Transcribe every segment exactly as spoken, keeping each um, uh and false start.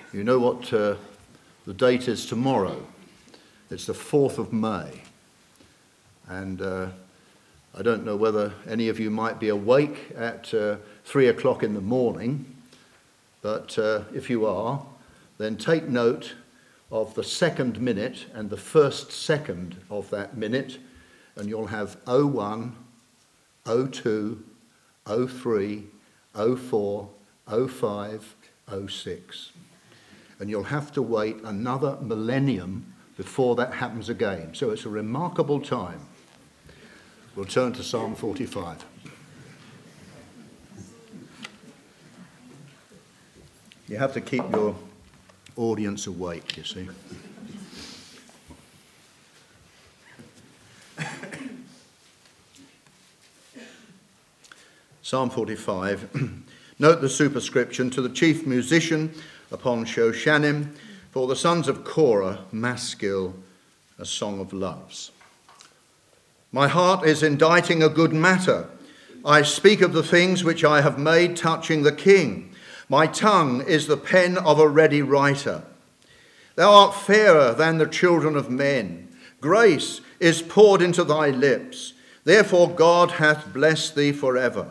You know what uh, the date is tomorrow. It's the fourth of May. And uh, I don't know whether any of you might be awake at uh, three o'clock in the morning, but uh, if you are, then take note of the second minute and the first second of that minute, and you'll have oh one, oh two, oh three, oh four, oh five, oh six. And you'll have to wait another millennium before that happens again. So it's a remarkable time. We'll turn to Psalm forty-five. You have to keep your audience awake, you see. Psalm forty-five. Note the superscription: to the chief musician upon Shoshanim, for the sons of Korah, Maskil, a song of loves. My heart is inditing a good matter. I speak of the things which I have made touching the king. My tongue is the pen of a ready writer. Thou art fairer than the children of men. Grace is poured into thy lips. Therefore God hath blessed thee forever.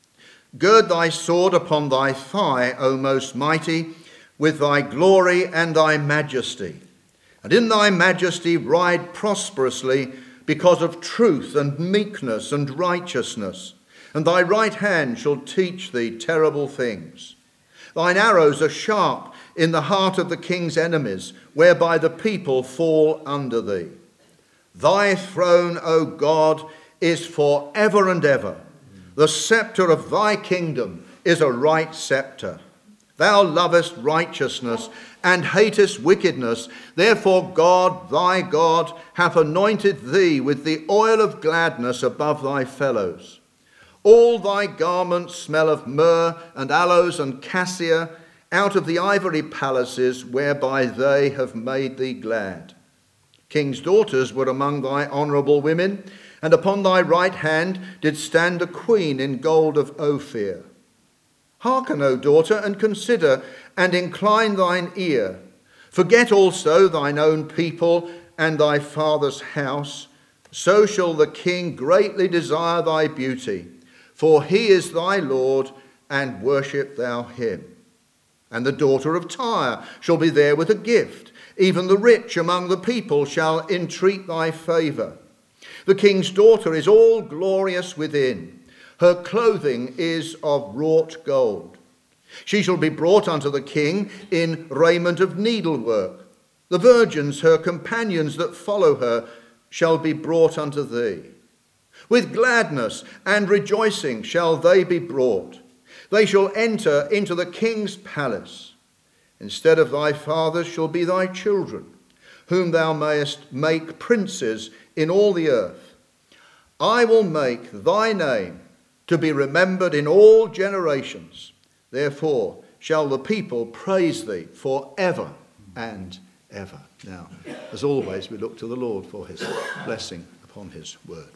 Gird thy sword upon thy thigh, O most mighty, with thy glory and thy majesty. And in thy majesty ride prosperously because of truth and meekness and righteousness. And thy right hand shall teach thee terrible things. Thine arrows are sharp in the heart of the king's enemies, whereby the people fall under thee. Thy throne, O God, is for ever and ever. The sceptre of thy kingdom is a right sceptre. Thou lovest righteousness and hatest wickedness. Therefore God, thy God, hath anointed thee with the oil of gladness above thy fellows. All thy garments smell of myrrh and aloes and cassia, out of the ivory palaces whereby they have made thee glad. King's daughters were among thy honourable women, and upon thy right hand did stand a queen in gold of Ophir. Hearken, O daughter, and consider, and incline thine ear. Forget also thine own people and thy father's house. So shall the king greatly desire thy beauty, for he is thy Lord, and worship thou him. And the daughter of Tyre shall be there with a gift. Even the rich among the people shall entreat thy favour. The king's daughter is all glorious within. Her clothing is of wrought gold. She shall be brought unto the king in raiment of needlework. The virgins, her companions that follow her, shall be brought unto thee. With gladness and rejoicing shall they be brought. They shall enter into the king's palace. Instead of thy fathers shall be thy children, whom thou mayest make princes in all the earth. I will make thy name to be remembered in all generations. Therefore shall the people praise thee for ever and ever. Now, as always, we look to the Lord for his blessing upon his word.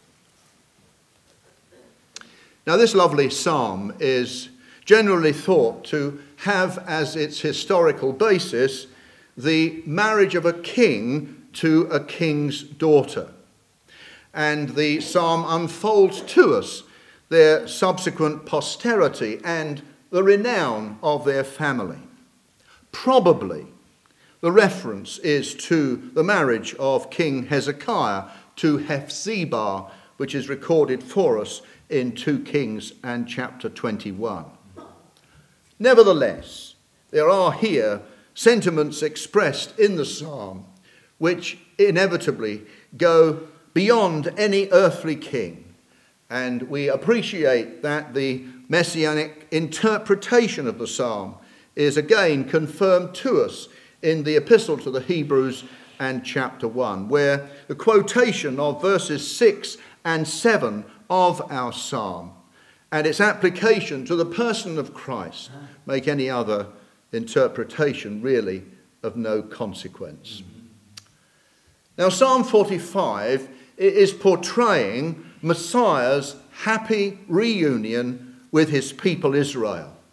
Now, this lovely psalm is generally thought to have as its historical basis the marriage of a king to a king's daughter. And the psalm unfolds to us their subsequent posterity and the renown of their family. Probably the reference is to the marriage of King Hezekiah to Hephzibah, which is recorded for us in Second Kings and chapter twenty-one. Nevertheless, there are here sentiments expressed in the psalm which inevitably go beyond any earthly king. And we appreciate that the messianic interpretation of the psalm is again confirmed to us in the epistle to the Hebrews and chapter one, where the quotation of verses six and seven of our psalm and its application to the person of Christ make any other interpretation really of no consequence. Now, Psalm forty-five is portraying Messiah's happy reunion with his people Israel.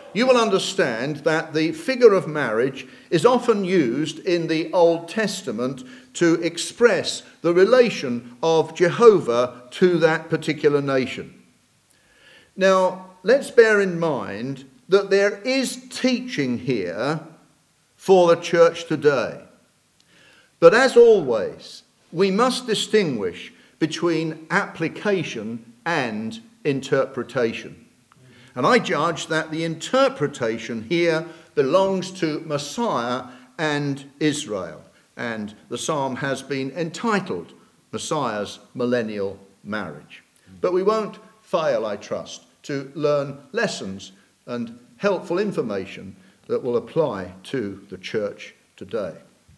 you will understand that the figure of marriage is often used in the Old Testament to express the relation of Jehovah to that particular nation. Now, let's bear in mind that there is teaching here for the church today. But as always, we must distinguish between application and interpretation. And I judge that the interpretation here belongs to Messiah and Israel. And the psalm has been entitled Messiah's Millennial Marriage. But we won't fail, I trust, to learn lessons and helpful information that will apply to the church today.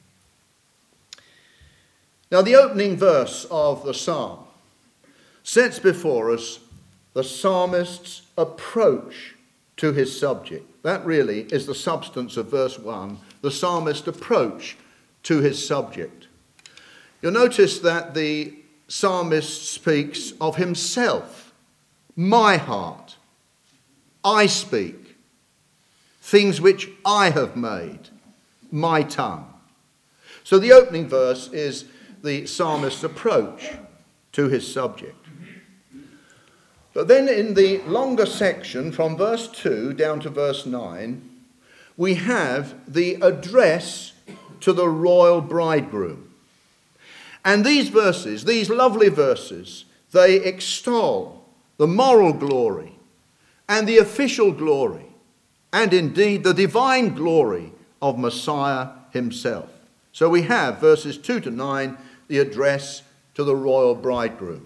Now, the opening verse of the psalm sets before us the psalmist's approach to his subject. That really is the substance of verse one, the psalmist's approach to his subject. You'll notice that the psalmist speaks of himself, my heart, I speak, things which I have made, my tongue. So the opening verse is the psalmist's approach to his subject. But then in the longer section from verse two down to verse nine, we have the address to the royal bridegroom. And these verses, these lovely verses, they extol the moral glory and the official glory and indeed the divine glory of Messiah himself. So we have verses two to nine, the address to the royal bridegroom.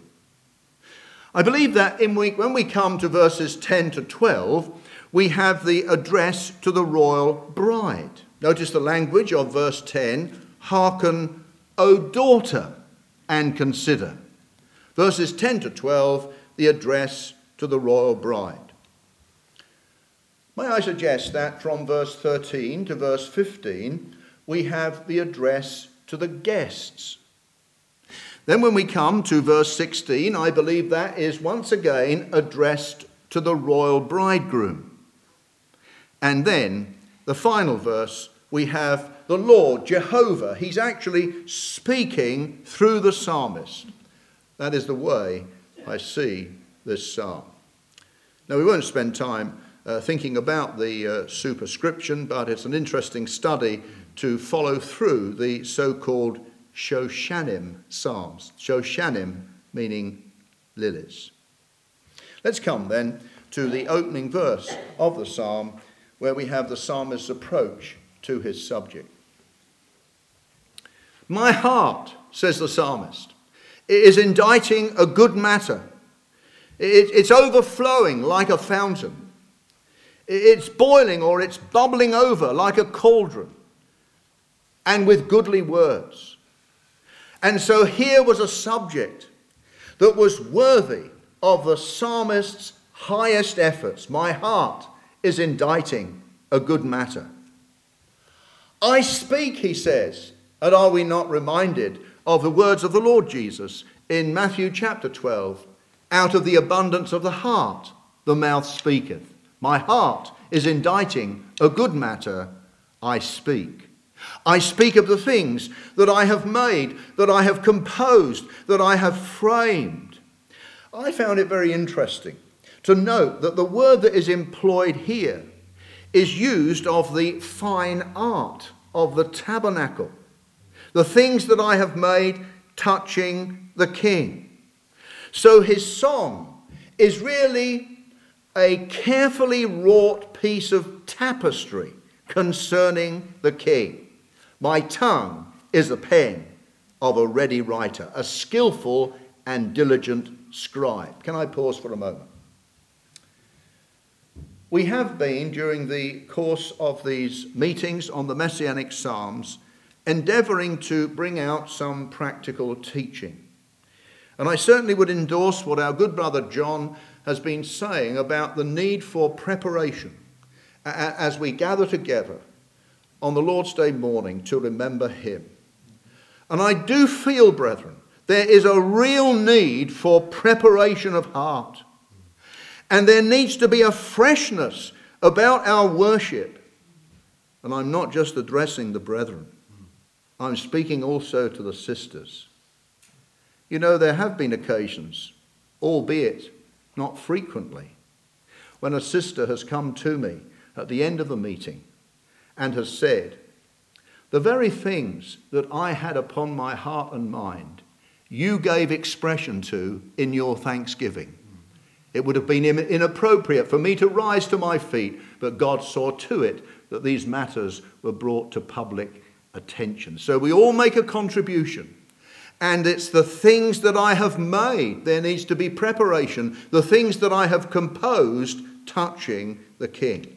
I believe that in we, when we come to verses ten to twelve, we have the address to the royal bride. Notice the language of verse ten, hearken, O daughter, and consider. Verses ten to twelve, the address to the royal bride. May I suggest that from verse thirteen to verse fifteen, we have the address to the guests. Then when we come to verse sixteen, I believe that is once again addressed to the royal bridegroom. And then the final verse, we have the Lord, Jehovah. He's actually speaking through the psalmist. That is the way I see this psalm. Now, we won't spend time uh, thinking about the uh, superscription, but it's an interesting study to follow through the so-called Shoshanim psalms. Shoshanim meaning lilies. Let's come then to the opening verse of the psalm, where we have the psalmist's approach to his subject. My heart, says the psalmist, is inditing a good matter. It's overflowing like a fountain. It's boiling or it's bubbling over like a cauldron, and with goodly words. And so here was a subject that was worthy of the psalmist's highest efforts. My heart is inditing a good matter. I speak, he says, and are we not reminded of the words of the Lord Jesus in Matthew chapter twelve? Out of the abundance of the heart, the mouth speaketh. My heart is inditing a good matter, I speak. I speak of the things that I have made, that I have composed, that I have framed. I found it very interesting to note that the word that is employed here is used of the fine art of the tabernacle, the things that I have made touching the king. So his song is really a carefully wrought piece of tapestry concerning the king. My tongue is a pen of a ready writer, a skillful and diligent scribe. Can I pause for a moment? We have been, during the course of these meetings on the Messianic Psalms, endeavouring to bring out some practical teaching. And I certainly would endorse what our good brother John has been saying about the need for preparation as we gather together on the Lord's Day morning to remember him. And I do feel, brethren, there is a real need for preparation of heart. And there needs to be a freshness about our worship, and I'm not just addressing the brethren, I'm speaking also to the sisters. You know, there have been occasions, albeit not frequently, when a sister has come to me at the end of the meeting and has said, the very things that I had upon my heart and mind, you gave expression to in your thanksgiving. It would have been inappropriate for me to rise to my feet, but God saw to it that these matters were brought to public attention. So we all make a contribution. And it's the things that I have made. There needs to be preparation. The things that I have composed touching the king.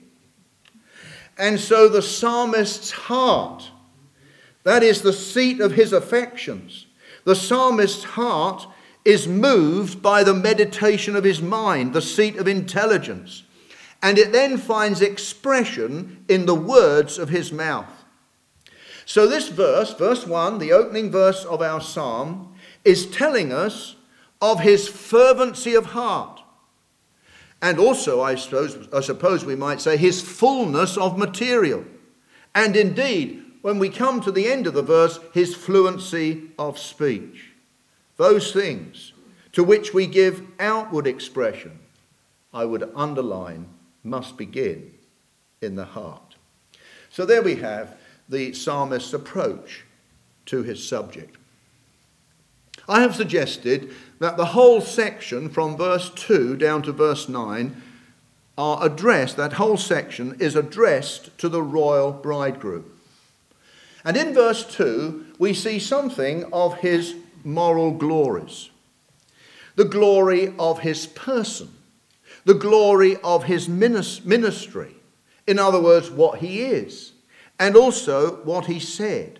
And so the psalmist's heart, that is the seat of his affections. The psalmist's heart is moved by the meditation of his mind, the seat of intelligence. And it then finds expression in the words of his mouth. So this verse, verse one, the opening verse of our psalm, is telling us of his fervency of heart. And also, I suppose, I suppose we might say, his fullness of material. And indeed, when we come to the end of the verse, his fluency of speech. Those things to which we give outward expression, I would underline, must begin in the heart. So there we have the psalmist's approach to his subject. I have suggested that the whole section from verse two down to verse nine are addressed, that whole section is addressed to the royal bridegroom. And in verse two, we see something of his moral glories. The glory of his person. The glory of his ministry. In other words, what he is. And also what he said.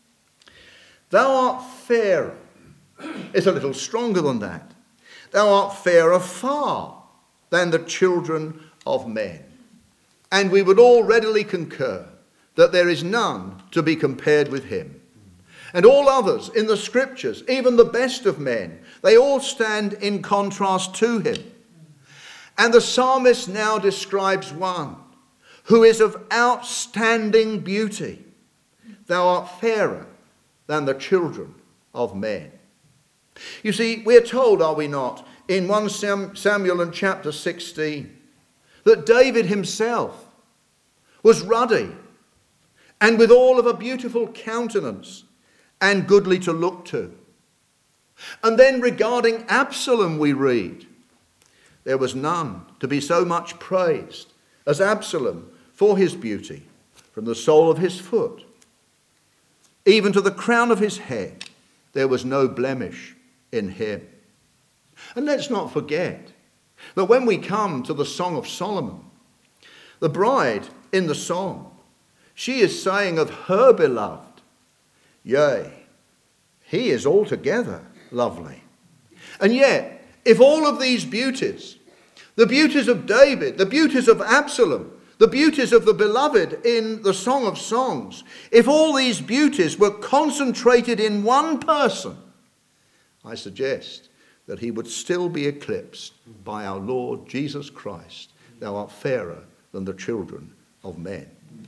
Thou art fairer. It's a little stronger than that. Thou art fairer far than the children of men. And we would all readily concur that there is none to be compared with him. And all others in the scriptures, even the best of men, they all stand in contrast to him. And the psalmist now describes one who is of outstanding beauty. Thou art fairer than the children of men. You see, we are told, are we not, in First Samuel and chapter sixteen, that David himself was ruddy and with all of a beautiful countenance and goodly to look to. And then regarding Absalom we read, there was none to be so much praised as Absalom for his beauty, from the sole of his foot, even to the crown of his head, there was no blemish in him. And let's not forget that when we come to the Song of Solomon, the bride in the song, she is saying of her beloved, yea, he is altogether lovely. And yet, if all of these beauties, the beauties of David, the beauties of Absalom, the beauties of the beloved in the Song of Songs, if all these beauties were concentrated in one person, I suggest that he would still be eclipsed by our Lord Jesus Christ. Thou art fairer than the children of men.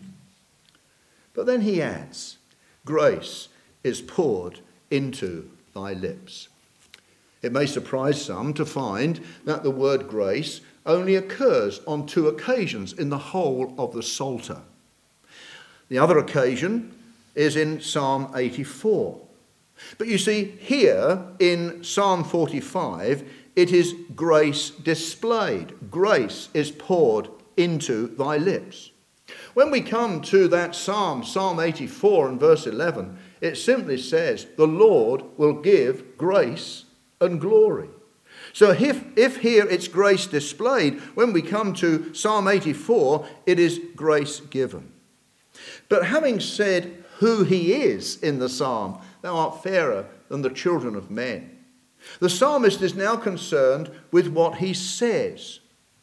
But then he adds, grace is poured into thy lips. It may surprise some to find that the word grace only occurs on two occasions in the whole of the Psalter. The other occasion is in Psalm eighty-four. But you see, here in Psalm forty-five, it is grace displayed. Grace is poured into thy lips. When we come to that psalm, Psalm eighty-four and verse eleven, it simply says, the Lord will give grace and glory. So if, if here it's grace displayed, when we come to Psalm eighty-four, it is grace given. But having said who he is in the psalm, thou art fairer than the children of men, the psalmist is now concerned with what he says.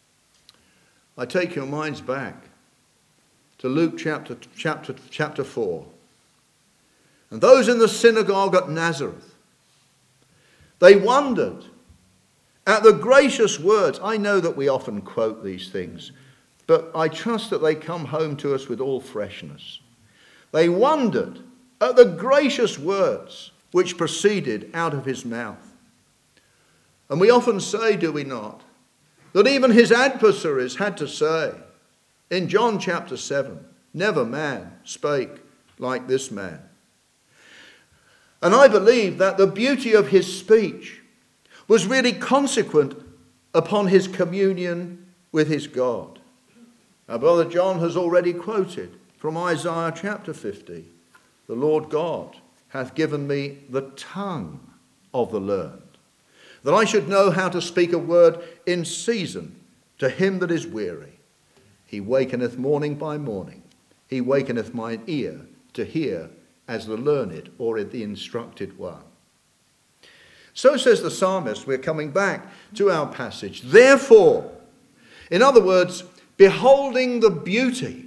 I take your minds back to Luke chapter, chapter, chapter four. And those in the synagogue at Nazareth, they wondered at the gracious words. I know that we often quote these things, but I trust that they come home to us with all freshness. They wondered at the gracious words which proceeded out of his mouth. And we often say, do we not, that even his adversaries had to say, in John chapter seven, never man spake like this man. And I believe that the beauty of his speech was really consequent upon his communion with his God. Our brother John has already quoted from Isaiah chapter fifty, the Lord God hath given me the tongue of the learned, that I should know how to speak a word in season to him that is weary. He wakeneth morning by morning. He wakeneth mine ear to hear as the learned or the instructed one. So says the psalmist. We're coming back to our passage. Therefore, in other words, beholding the beauty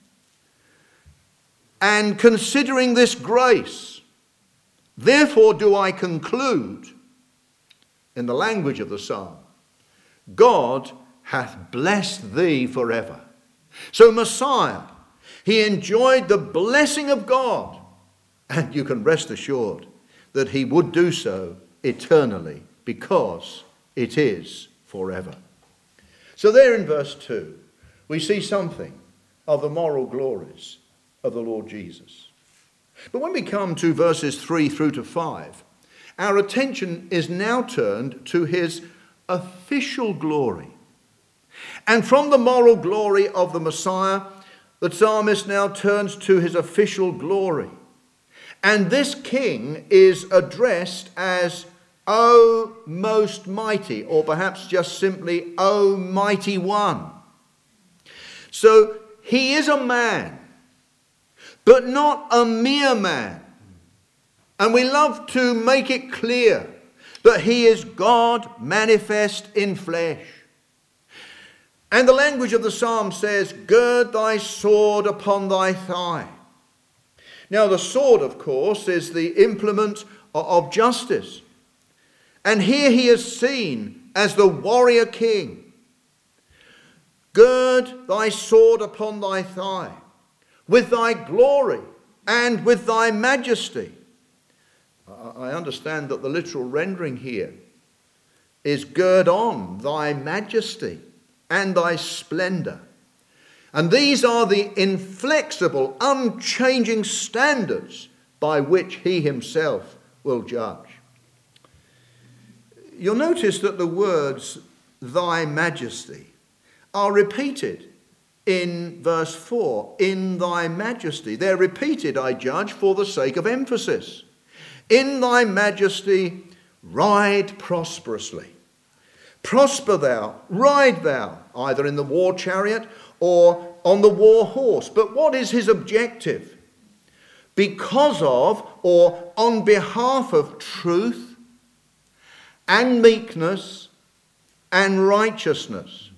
and considering this grace, therefore do I conclude, in the language of the psalm, God hath blessed thee forever. So Messiah, he enjoyed the blessing of God, and you can rest assured that he would do so eternally, because it is forever. So there in verse two, we see something of the moral glories of the Lord Jesus. But when we come to verses three through to five, our attention is now turned to his official glory. And from the moral glory of the Messiah, the psalmist now turns to his official glory. And this king is addressed as, O most mighty, or perhaps just simply, O mighty one. So he is a man, but not a mere man. And we love to make it clear that he is God manifest in flesh. And the language of the psalm says, gird thy sword upon thy thigh. Now the sword, of course, is the implement of justice. And here he is seen as the warrior king. Gird thy sword upon thy thigh, with thy glory and with thy majesty. I understand that the literal rendering here is gird on thy majesty and thy splendor. And these are the inflexible, unchanging standards by which he himself will judge. You'll notice that the words, thy majesty, are repeated in verse four, in thy majesty. They're repeated, I judge, for the sake of emphasis. In thy majesty, ride prosperously. Prosper thou, ride thou, either in the war chariot or on the war horse. But what is his objective? Because of or on behalf of truth and meekness and righteousness.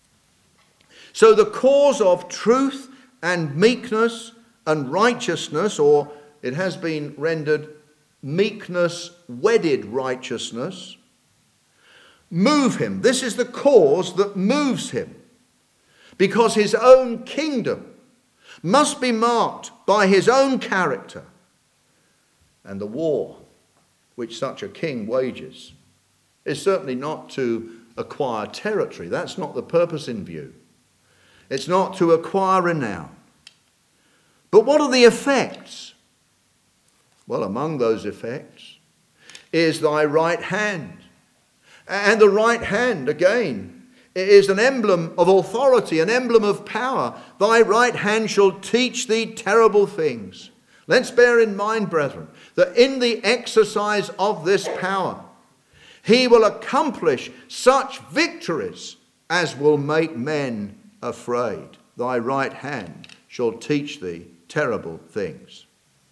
So the cause of truth and meekness and righteousness, or it has been rendered meekness wedded righteousness, move him. This is the cause that moves him, because his own kingdom must be marked by his own character. And the war which such a king wages is certainly not to acquire territory. That's not the purpose in view. It's not to acquire renown. But what are the effects? Well, among those effects is thy right hand. And the right hand, again, is an emblem of authority, an emblem of power. Thy right hand shall teach thee terrible things. Let's bear in mind, brethren, that in the exercise of this power, he will accomplish such victories as will make men afraid. Thy right hand shall teach thee terrible things.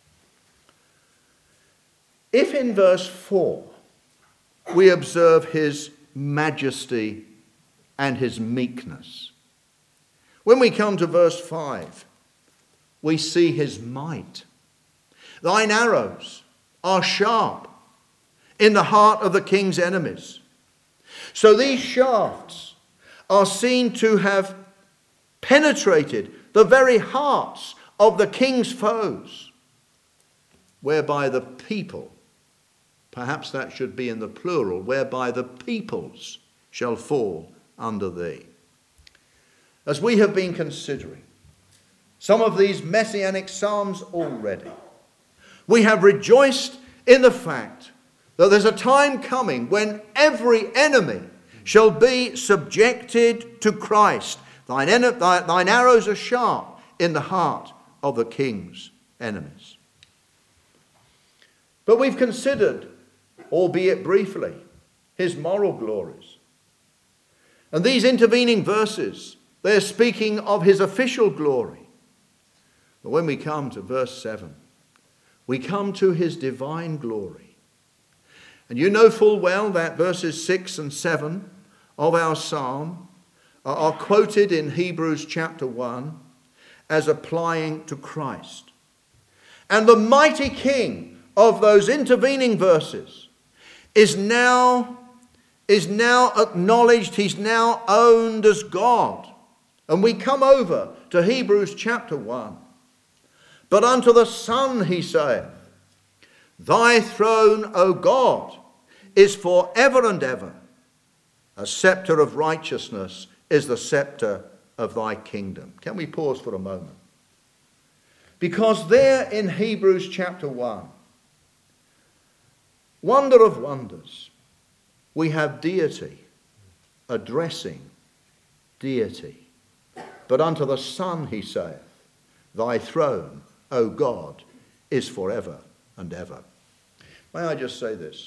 If in verse four we observe his majesty and his meekness, when we come to verse five, we see his might. Thine arrows are sharp in the heart of the king's enemies. So these shafts are seen to have penetrated the very hearts of the king's foes, whereby the people, perhaps that should be in the plural, whereby the peoples shall fall under thee. As we have been considering some of these messianic psalms already, we have rejoiced in the fact that there's a time coming when every enemy shall be subjected to Christ. Thine, en- thine arrows are sharp in the heart of the king's enemies. But we've considered, albeit briefly, his moral glories. And these intervening verses, they're speaking of his official glory. But when we come to verse seven, we come to his divine glory. And you know full well that verses six and seven of our psalm are quoted in Hebrews chapter one as applying to Christ. And the mighty king of those intervening verses is now, is now acknowledged, he's now owned as God. And we come over to Hebrews chapter one. But unto the Son he saith, Thy throne, O God, is for ever and ever. A scepter of righteousness is the scepter of thy kingdom. Can we pause for a moment? Because there in Hebrews chapter one, wonder of wonders, we have deity addressing deity. But unto the Son he saith, Thy throne, O God, is forever and ever. May I just say this?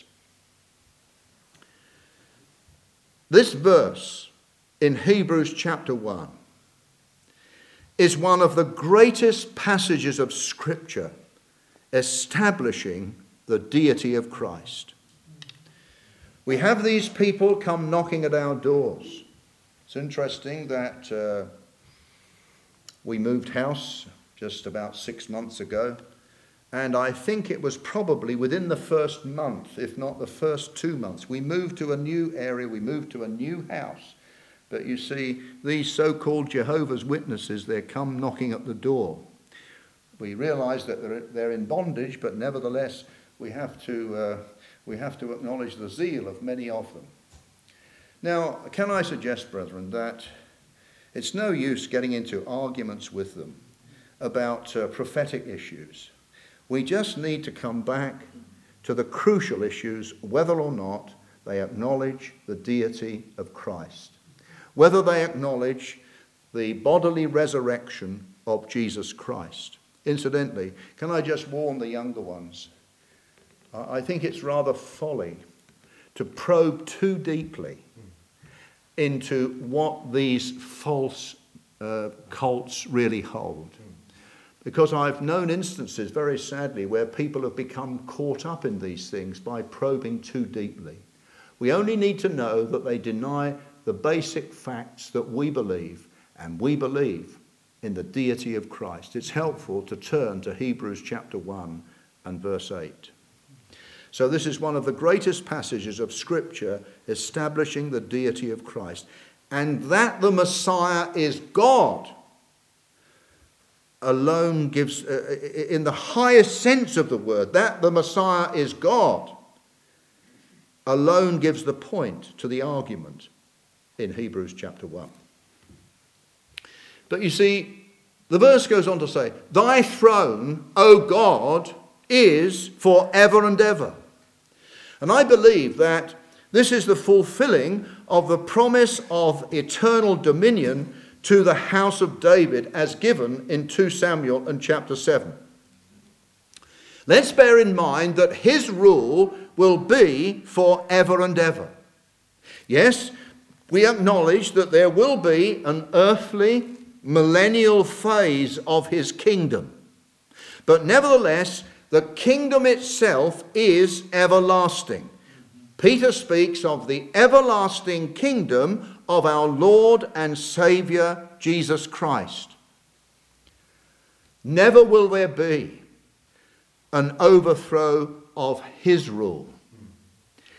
This verse in Hebrews chapter one is one of the greatest passages of Scripture establishing the deity of Christ. We have these people come knocking at our doors. It's interesting that uh, we moved house just about six months ago, and I think it was probably within the first month, if not the first two months, we moved to a new area, we moved to a new house. But you see, these so-called Jehovah's Witnesses, they come knocking at the door. We realise that they're, they're in bondage, but nevertheless, we have to uh, we have to acknowledge the zeal of many of them. Now, can I suggest, brethren, that it's no use getting into arguments with them about uh, prophetic issues. We just need to come back to the crucial issues, whether or not they acknowledge the deity of Christ, whether they acknowledge the bodily resurrection of Jesus Christ. Incidentally, can I just warn the younger ones? I think it's rather folly to probe too deeply into what these false uh, cults really hold. Because I've known instances, very sadly, where people have become caught up in these things by probing too deeply. We only need to know that they deny the basic facts that we believe, and we believe in the deity of Christ. It's helpful to turn to Hebrews chapter one and verse eight. So this is one of the greatest passages of Scripture establishing the deity of Christ. And that the Messiah is God alone gives, uh, in the highest sense of the word, that the Messiah is God alone gives the point to the argument in Hebrews chapter one. But you see, the verse goes on to say, Thy throne, O God, is forever and ever. And I believe that this is the fulfilling of the promise of eternal dominion to the house of David as given in Second Samuel and chapter seven. Let's bear in mind that his rule will be forever and ever. Yes, we acknowledge that there will be an earthly millennial phase of his kingdom. But nevertheless, the kingdom itself is everlasting. Peter speaks of the everlasting kingdom of our Lord and Saviour Jesus Christ. Never will there be an overthrow of his rule.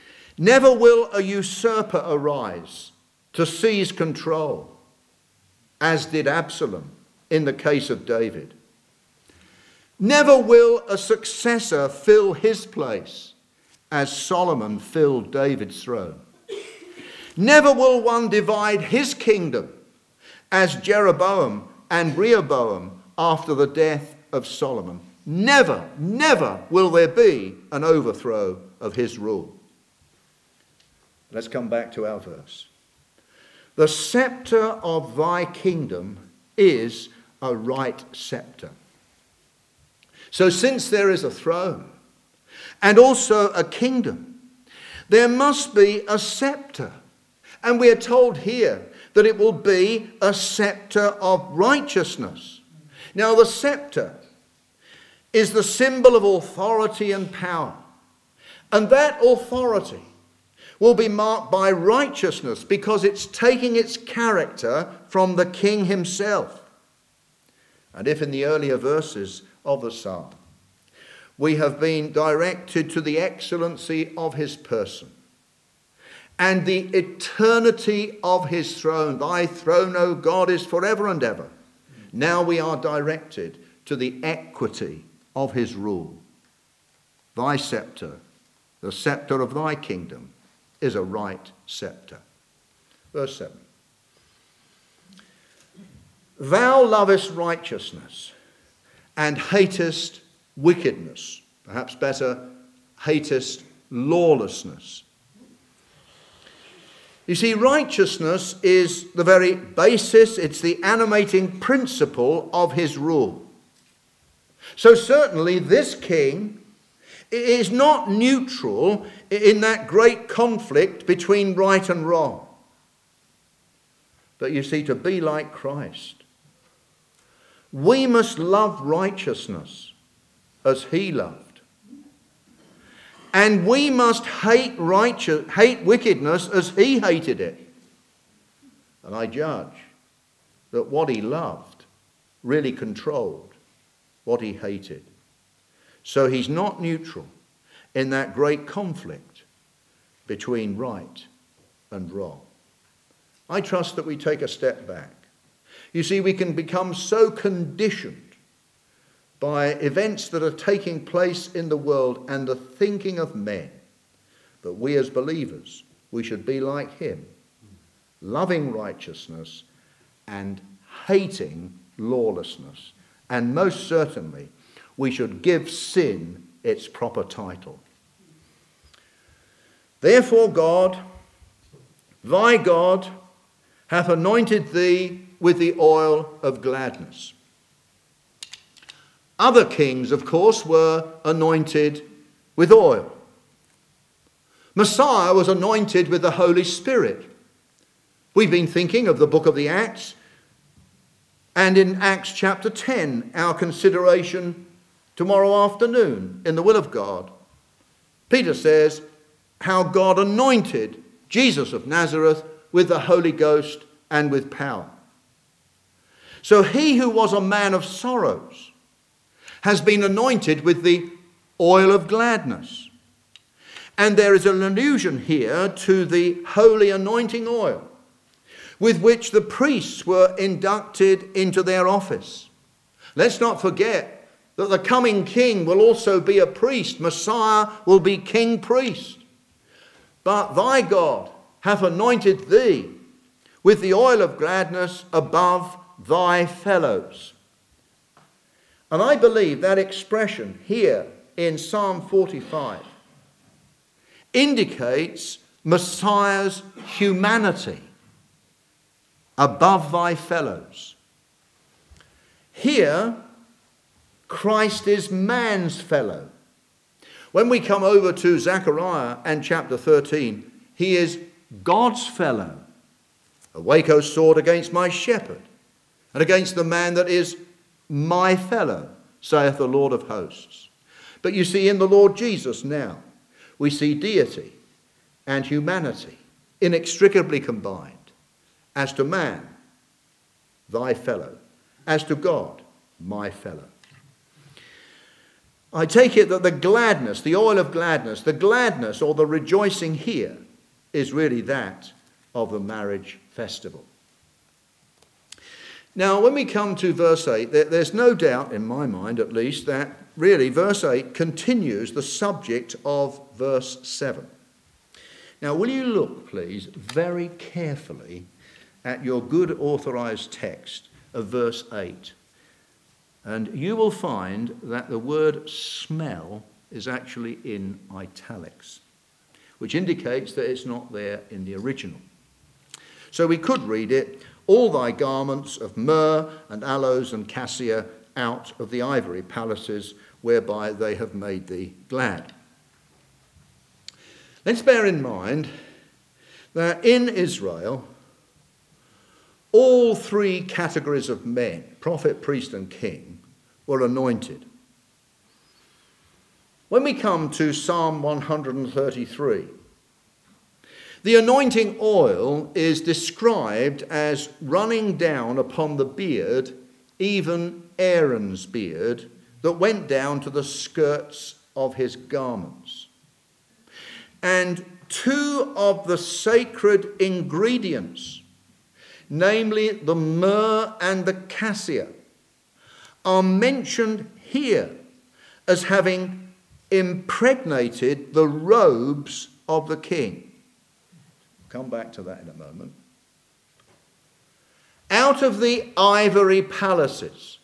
Never will a usurper arise to seize control. as did Absalom in the case of David. Never will a successor fill his place as Solomon filled David's throne. Never will one divide his kingdom as Jeroboam and Rehoboam after the death of Solomon. Never, never will there be an overthrow of his rule. Let's come back to our verse. The scepter of thy kingdom is a right scepter. So since there is a throne and also a kingdom, there must be a scepter. And we are told here that it will be a scepter of righteousness. Now the scepter is the symbol of authority and power. And that authority will be marked by righteousness because it's taking its character from the king himself. And if in the earlier verses of the psalm we have been directed to the excellency of his person and the eternity of his throne, thy throne, O God, is forever and ever. Now we are directed to the equity of his rule. Thy scepter, the scepter of thy kingdom, is a right scepter. Verse seven. Thou lovest righteousness and hatest wickedness. Perhaps better, hatest lawlessness. You see, righteousness is the very basis, it's the animating principle of his rule. So certainly this king is not neutral in that great conflict between right and wrong. But you see, to be like Christ, we must love righteousness as he loved. And we must hate righteous, hate wickedness as he hated it. And I judge that what he loved really controlled what he hated. So he's not neutral in that great conflict between right and wrong. I trust that we take a step back. You see, we can become so conditioned by events that are taking place in the world and the thinking of men that we as believers, we should be like him, loving righteousness and hating lawlessness. And most certainly, we should give sin its proper title. Therefore God, thy God, hath anointed thee with the oil of gladness. Other kings, of course, were anointed with oil. Messiah was anointed with the Holy Spirit. We've been thinking of the book of the Acts, and in Acts chapter ten, our consideration tomorrow afternoon in the will of God, Peter says how God anointed Jesus of Nazareth with the Holy Ghost and with power. So he who was a man of sorrows has been anointed with the oil of gladness. And there is an allusion here to the holy anointing oil with which the priests were inducted into their office. Let's not forget that the coming king will also be a priest. Messiah will be king priest. But thy God hath anointed thee with the oil of gladness above thy fellows. And I believe that expression here in Psalm forty-five indicates Messiah's humanity above thy fellows. Here, Christ is man's fellow. When we come over to Zechariah and chapter thirteen, he is God's fellow. Awake, O sword, against my shepherd, and against the man that is my fellow, saith the Lord of hosts. But you see, in the Lord Jesus now, we see deity and humanity inextricably combined. As to man, thy fellow. As to God, my fellow. I take it that the gladness, the oil of gladness, the gladness or the rejoicing here is really that of the marriage festival. Now, when we come to verse eight, there, there's no doubt, in my mind at least, that really verse eight continues the subject of verse seven. Now, will you look, please, very carefully at your good authorized text of verse eight, and you will find that the word smell is actually in italics, which indicates that it's not there in the original. So we could read it, all thy garments of myrrh and aloes and cassia out of the ivory palaces whereby they have made thee glad. Let's bear in mind that in Israel, all three categories of men, prophet, priest and king, were anointed. When we come to Psalm one hundred thirty-three, the anointing oil is described as running down upon the beard, even Aaron's beard, that went down to the skirts of his garments. And two of the sacred ingredients, namely the myrrh and the cassia, are mentioned here as having impregnated the robes of the king. Come back to that in a moment. Out of the ivory palaces.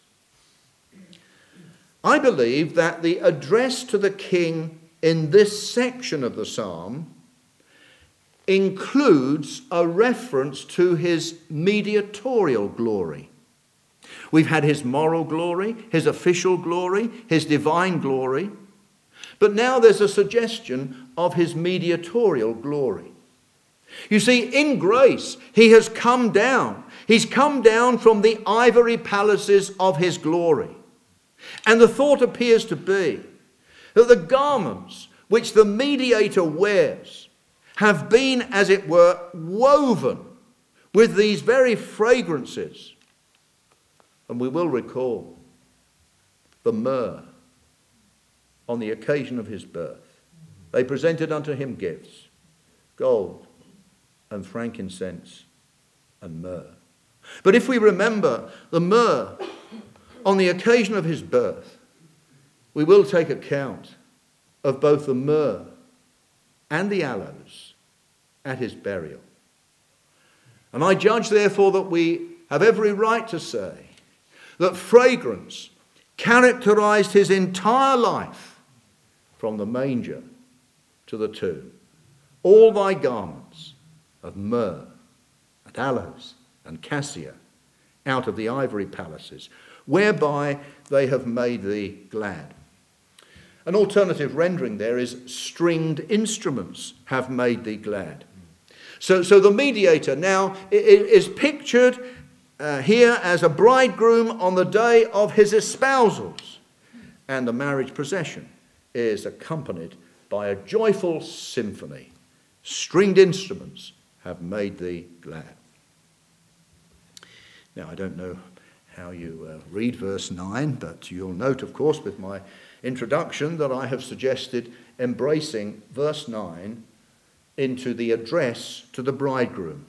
I believe that the address to the king in this section of the psalm includes a reference to his mediatorial glory. We've had his moral glory, his official glory, his divine glory, but now there's a suggestion of his mediatorial glory. You see, in grace, he has come down. He's come down from the ivory palaces of his glory. And the thought appears to be that the garments which the mediator wears have been, as it were, woven with these very fragrances. And we will recall the myrrh on the occasion of his birth. They presented unto him gifts, gold and frankincense and myrrh. But if we remember the myrrh on the occasion of his birth, we will take account of both the myrrh and the aloes at his burial. And I judge, therefore, that we have every right to say that fragrance characterized his entire life from the manger to the tomb. All thy garments of myrrh and aloes and cassia out of the ivory palaces, whereby they have made thee glad. An alternative rendering there is stringed instruments have made thee glad. So, so the mediator now is pictured uh, here as a bridegroom on the day of his espousals, and the marriage procession is accompanied by a joyful symphony. Stringed instruments have made thee glad. Now, I don't know how you uh, read verse nine, but you'll note, of course, with my introduction that I have suggested embracing verse nine into the address to the bridegroom.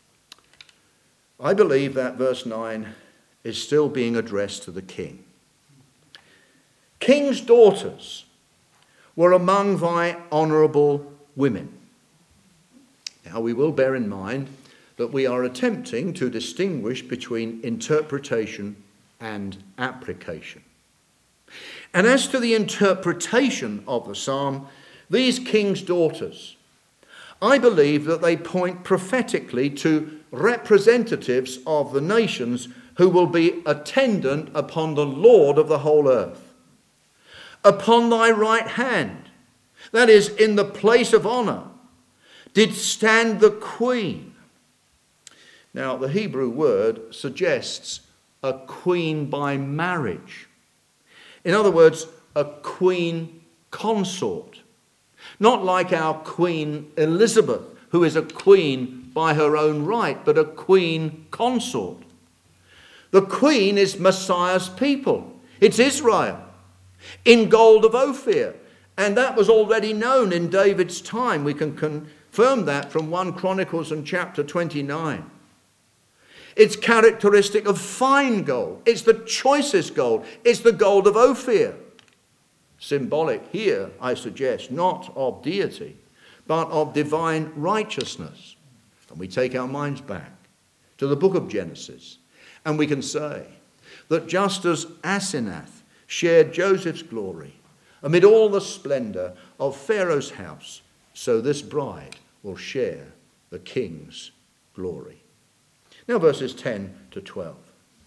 I believe that verse nine is still being addressed to the king. King's daughters were among thy honourable women. Now, we will bear in mind that we are attempting to distinguish between interpretation and application. And as to the interpretation of the psalm, these king's daughters, I believe that they point prophetically to representatives of the nations who will be attendant upon the Lord of the whole earth. Upon thy right hand, that is, in the place of honour, did stand the queen. Now, the Hebrew word suggests a queen by marriage. In other words, a queen consort. Not like our Queen Elizabeth, who is a queen by her own right, but a queen consort. The queen is Messiah's people. It's Israel, in gold of Ophir. And that was already known in David's time. We can confirm that from First Chronicles and chapter twenty-nine. It's characteristic of fine gold. It's the choicest gold. It's the gold of Ophir. Symbolic here, I suggest, not of deity, but of divine righteousness. And we take our minds back to the book of Genesis, and we can say that just as Asenath shared Joseph's glory amid all the splendor of Pharaoh's house, so this bride will share the king's glory. Now verses ten to twelve.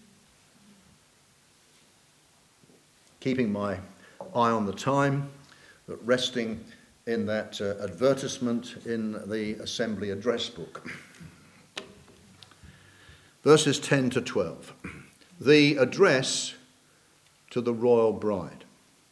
Keeping my eye on the time, but resting in that uh, advertisement in the Assembly Address book. Verses ten to twelve. The address to the royal bride.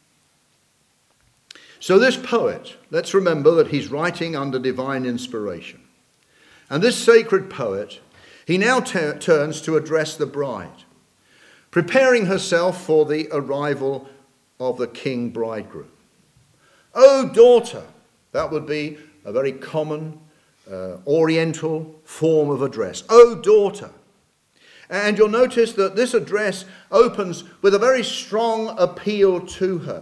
So this poet, let's remember that he's writing under divine inspiration. And this sacred poet, he now t- turns to address the bride, preparing herself for the arrival of the king bridegroom. O daughter, that would be a very common uh, oriental form of address. O daughter. And you'll notice that this address opens with a very strong appeal to her.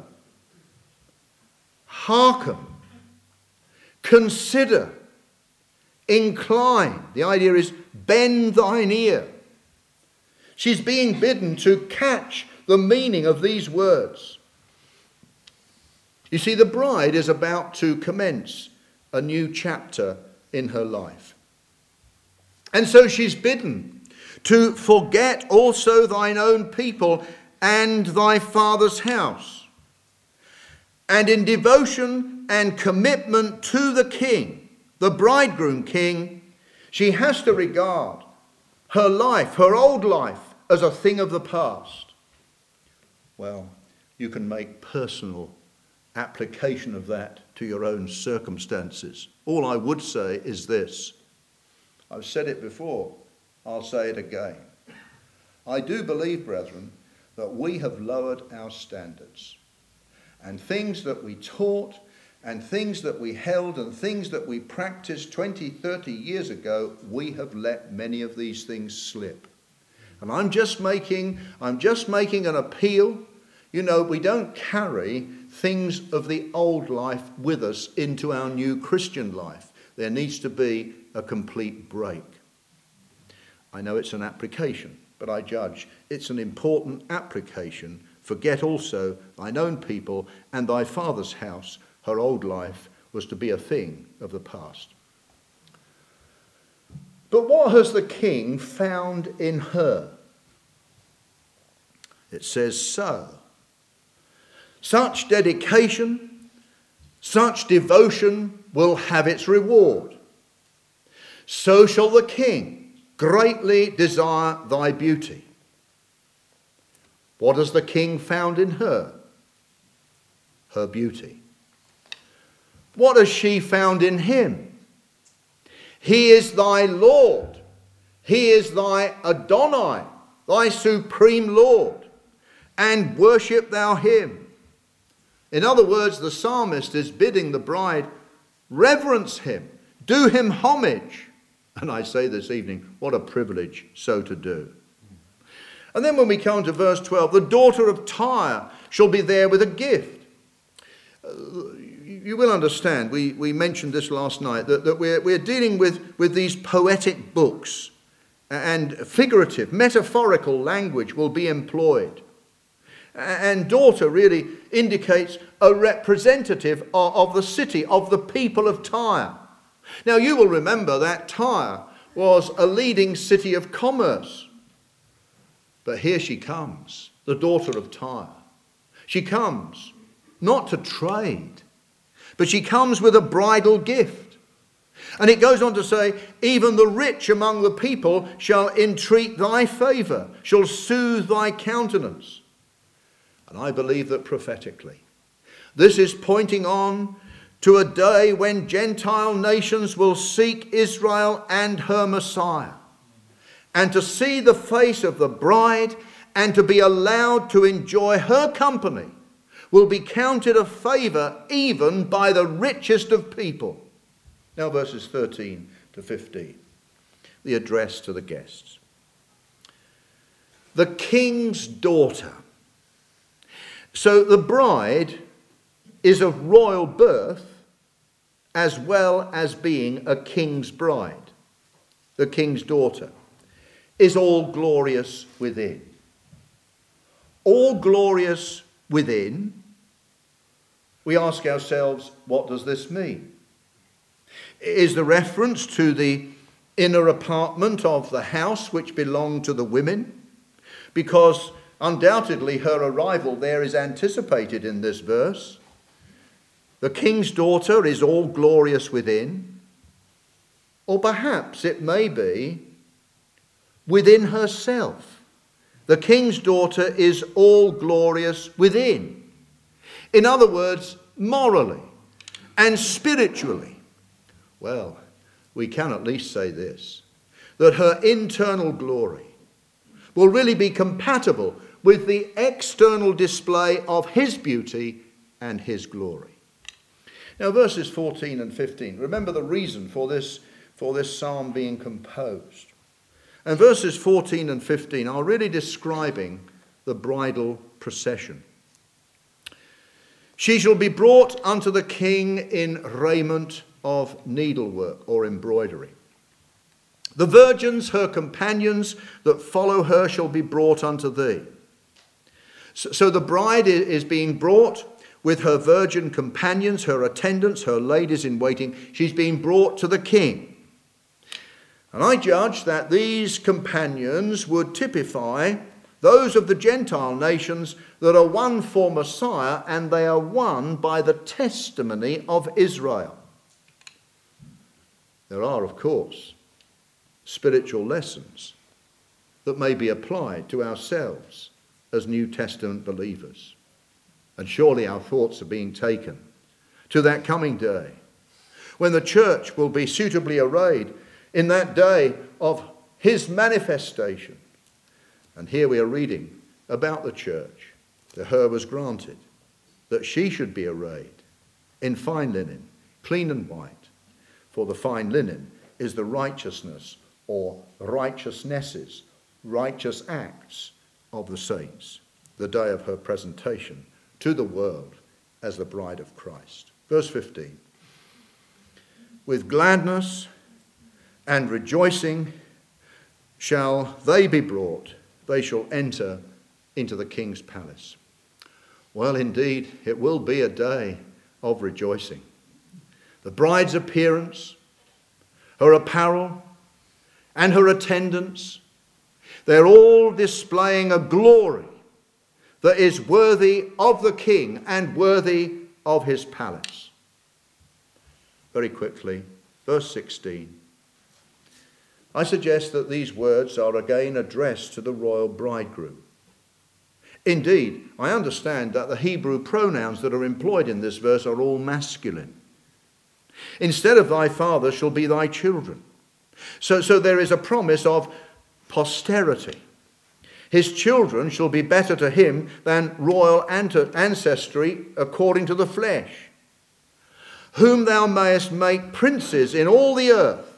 Hearken, consider, incline. The idea is bend thine ear. She's being bidden to catch the meaning of these words. You see, the bride is about to commence a new chapter in her life. And so she's bidden to forget also thine own people and thy father's house. And in devotion and commitment to the king, the bridegroom king, she has to regard her life, her old life, as a thing of the past. Well, you can make personal application of that to your own circumstances. All I would say is this. I've said it before. I'll say it again. I do believe, brethren, that we have lowered our standards. And things that we taught, and things that we held, and things that we practiced twenty, thirty years ago, we have let many of these things slip. And I'm just making, I'm just making an appeal. You know, we don't carry things of the old life with us into our new Christian life. There needs to be a complete break. I know it's an application, but I judge it's an important application. Forget also thine own people and thy father's house. Her old life was to be a thing of the past. But what has the king found in her? It says so. Such dedication, such devotion will have its reward. So shall the king greatly desire thy beauty. What has the king found in her? Her beauty. What has she found in him? He is thy Lord. He is thy Adonai, thy supreme Lord. And worship thou him. In other words, the psalmist is bidding the bride reverence him, do him homage. And I say this evening, what a privilege so to do. And then when we come to verse twelve, the daughter of Tyre shall be there with a gift. Uh, you will understand, we, we mentioned this last night, that, that we're, we're dealing with, with these poetic books, and figurative, metaphorical language will be employed. And daughter really indicates a representative of, of the city, of the people of Tyre. Now you will remember that Tyre was a leading city of commerce. But here she comes, the daughter of Tyre. She comes not to trade, but she comes with a bridal gift. And it goes on to say, even the rich among the people shall entreat thy favour, shall soothe thy countenance. And I believe that prophetically, this is pointing on to a day when Gentile nations will seek Israel and her Messiah, and to see the face of the bride and to be allowed to enjoy her company will be counted a favour even by the richest of people. Now verses thirteen to fifteen, the address to the guests. the king's daughter. So the bride is of royal birth as well as being a king's bride. The king's daughter is all glorious within. All glorious within. We ask ourselves, what does this mean? Is the reference to the inner apartment of the house which belonged to the women? Because undoubtedly her arrival there is anticipated in this verse. The king's daughter is all glorious within. Or perhaps it may be within herself. The king's daughter is all glorious within. In other words, morally and spiritually. Well, we can at least say this, that her internal glory will really be compatible with the external display of his beauty and his glory. Now, verses fourteen and fifteen, remember the reason for this, for this psalm being composed. And verses fourteen and fifteen are really describing the bridal procession. She shall be brought unto the king in raiment of needlework or embroidery. The virgins, her companions that follow her, shall be brought unto thee. So, so the bride is being brought with her virgin companions, her attendants, her ladies in waiting. She's being brought to the king. And I judge that these companions would typify those of the Gentile nations that are won for Messiah, and they are won by the testimony of Israel. There are, of course, spiritual lessons that may be applied to ourselves as New Testament believers. And surely our thoughts are being taken to that coming day when the church will be suitably arrayed in that day of his manifestation. And here we are reading about the church. To her was granted that she should be arrayed in fine linen, clean and white. For the fine linen is the righteousness or righteousnesses, righteous acts of the saints, the day of her presentation to the world as the bride of Christ. Verse fifteen. With gladness and rejoicing shall they be brought, they shall enter into the king's palace. Well, indeed, it will be a day of rejoicing. The bride's appearance, her apparel, and her attendants, they're all displaying a glory that is worthy of the king and worthy of his palace. Very quickly, verse sixteen. I suggest that these words are again addressed to the royal bridegroom. Indeed, I understand that the Hebrew pronouns that are employed in this verse are all masculine. Instead of thy father shall be thy children. So, so there is a promise of posterity. His children shall be better to him than royal ancestry according to the flesh. Whom thou mayest make princes in all the earth.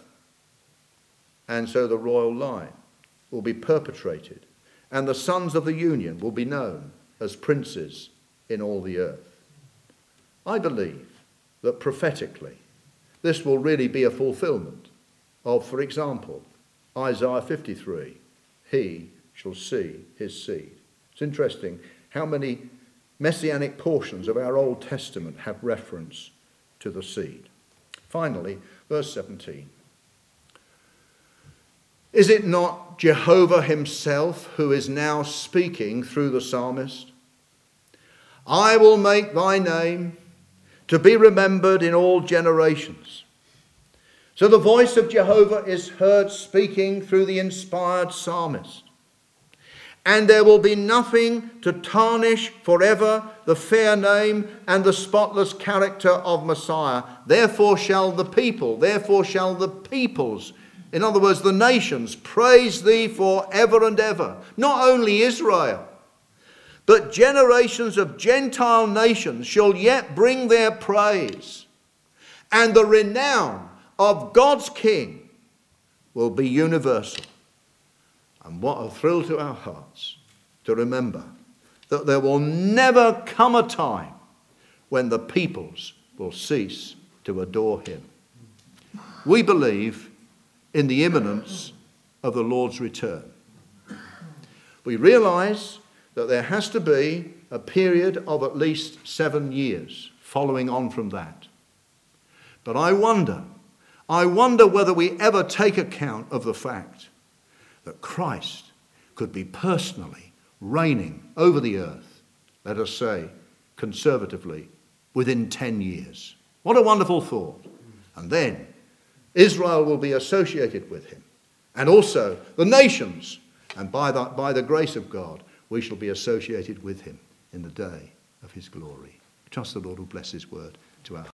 And so the royal line will be perpetrated, and the sons of the union will be known as princes in all the earth. I believe that prophetically this will really be a fulfillment of, for example, Isaiah fifty-three, he shall see his seed. It's interesting how many messianic portions of our Old Testament have reference to the seed. Finally, verse seventeen. Is it not Jehovah himself who is now speaking through the psalmist? I will make thy name to be remembered in all generations. So the voice of Jehovah is heard speaking through the inspired psalmist. And there will be nothing to tarnish forever the fair name and the spotless character of Messiah. Therefore shall the people, therefore shall the peoples, in other words, the nations, praise thee forever and ever. Not only Israel, but generations of Gentile nations shall yet bring their praise. And the renown of God's King will be universal. And what a thrill to our hearts to remember that there will never come a time when the peoples will cease to adore him. We believe in the imminence of the Lord's return. We realise that there has to be a period of at least seven years following on from that. But I wonder, I wonder whether we ever take account of the fact that Christ could be personally reigning over the earth, let us say, conservatively, within ten years. What a wonderful thought. And then Israel will be associated with him, and also the nations. And by the, by the grace of God, we shall be associated with him in the day of his glory. Trust the Lord will bless his word to our